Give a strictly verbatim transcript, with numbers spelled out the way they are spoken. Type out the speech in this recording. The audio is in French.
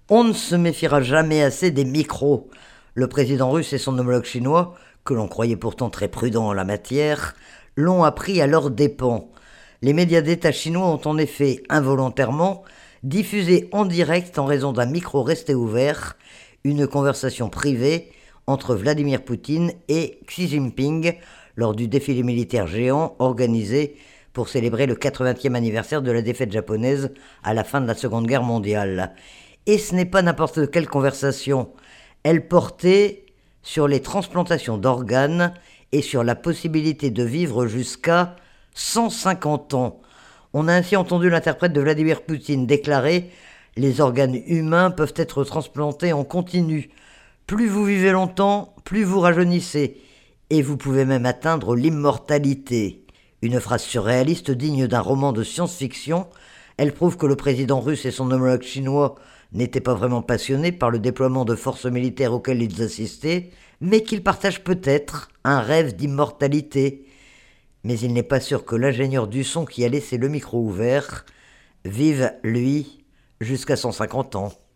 On ne se méfiera jamais assez des micros. Le président russe et son homologue chinois, que l'on croyait pourtant très prudents en la matière, l'ont appris à leurs dépens. Les médias d'État chinois ont en effet, involontairement, diffusé en direct, en raison d'un micro resté ouvert, une conversation privée entre Vladimir Poutine et Xi Jinping lors du défilé militaire géant organisé pour célébrer le quatre-vingtième anniversaire de la défaite japonaise à la fin de la Seconde Guerre mondiale. Et ce n'est pas n'importe quelle conversation. Elle portait sur les transplantations d'organes et sur la possibilité de vivre jusqu'à cent cinquante ans. On a ainsi entendu l'interprète de Vladimir Poutine déclarer « Les organes humains peuvent être transplantés en continu. Plus vous vivez longtemps, plus vous rajeunissez. Et vous pouvez même atteindre l'immortalité. » Une phrase surréaliste digne d'un roman de science-fiction. Elle prouve que le président russe et son homologue chinois n'étaient pas vraiment passionnés par le déploiement de forces militaires auxquelles ils assistaient, mais qu'ils partagent peut-être un rêve d'immortalité. Mais il n'est pas sûr que l'ingénieur du son qui a laissé le micro ouvert vive, lui, jusqu'à cent cinquante ans.